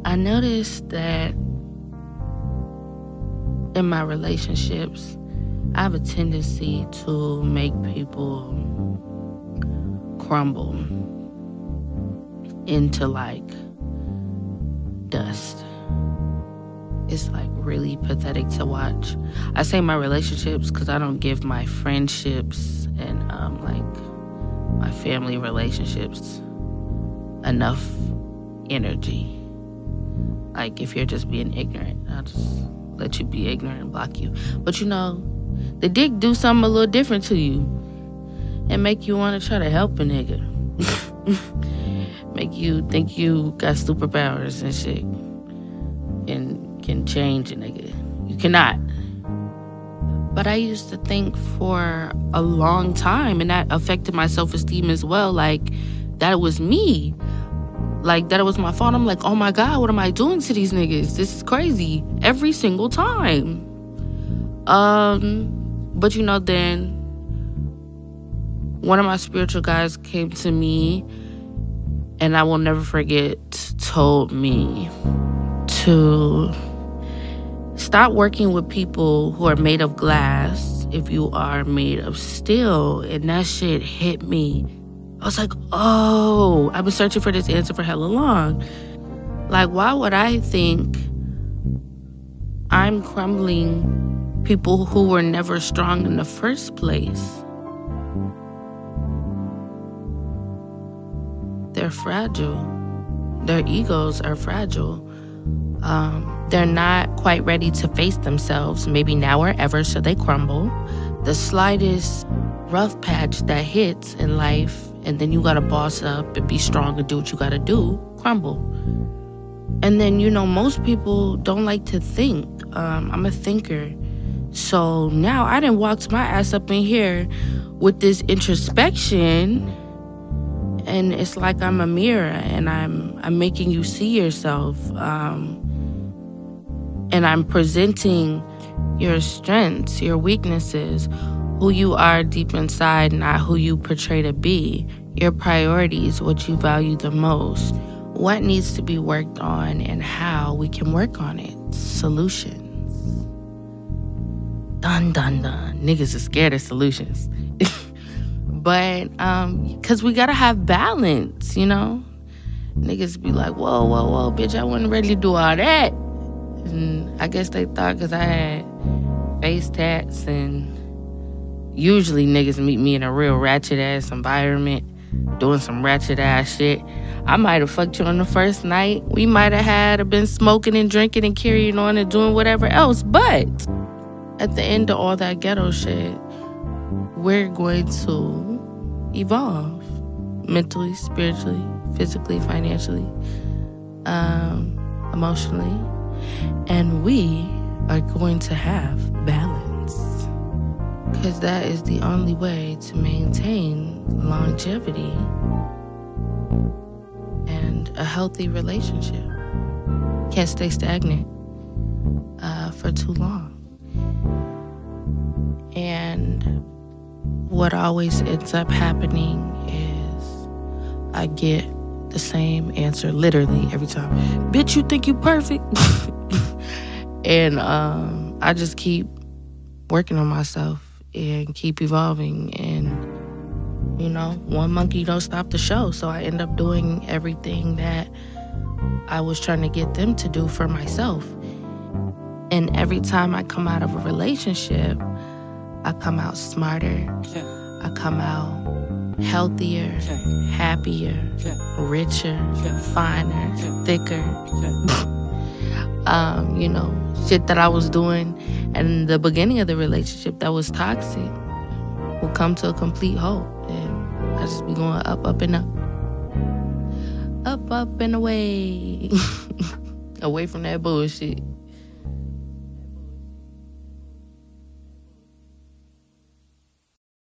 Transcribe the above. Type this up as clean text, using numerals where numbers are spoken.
I noticed that in my relationships, I have a tendency to make people crumble into like dust. It's like really pathetic to watch. I say my relationships because I don't give my friendships and like my family relationships enough energy. Like if you're just being ignorant, I'll just let you be ignorant and block you. But you know, the dick do something a little different to you and make you want to try to help a nigga. Make you think you got superpowers and shit and can change a nigga. You cannot. But I used to think for a long time, and that affected my self-esteem as well, like that it was me. Like that it was my fault. I'm like, oh my God, what am I doing to these niggas? This is crazy. Every single time. But you know, then one of my spiritual guys came to me, and I will never forget, told me to stop working with people who are made of glass if you are made of steel. And that shit hit me. I was like, oh, I've been searching for this answer for hella long. Like, why would I think I'm crumbling people who were never strong in the first place? They're fragile. Their egos are fragile. They're not quite ready to face themselves, maybe now or ever, so they crumble. The slightest rough patch that hits in life, and then you gotta boss up and be strong and do what you gotta do, crumble. And then, you know, most people don't like to think. I'm a thinker. So now I done walked my ass up in here with this introspection, and it's like I'm a mirror, and I'm making you see yourself. And I'm presenting your strengths, your weaknesses, who you are deep inside, not who you portray to be, your priorities, what you value the most, what needs to be worked on, and how we can work on it. Solutions. Dun, dun, dun. Niggas are scared of solutions. But, because we gotta have balance, you know? Niggas be like, whoa, bitch, I wasn't ready to do all that. And I guess they thought because I had face tats, and usually niggas meet me in a real ratchet-ass environment, doing some ratchet-ass shit. I might have fucked you on the first night. We might have had been smoking and drinking and carrying on and doing whatever else. But at the end of all that ghetto shit, we're going to evolve mentally, spiritually, physically, financially, emotionally. And we are going to have balance, because that is the only way to maintain longevity and a healthy relationship. Can't stay stagnant for too long. And what always ends up happening is I get the same answer literally every time. Bitch, you think you perfect? And I just keep working on myself and keep evolving. And, you know, one monkey don't stop the show. So I end up doing everything that I was trying to get them to do for myself. And every time I come out of a relationship, I come out smarter. I come out healthier, happier, richer, finer, thicker. You know, shit that I was doing in the beginning of the relationship that was toxic will come to a complete halt. And I just be going up, up, and up. Up, up, and away. Away from that bullshit.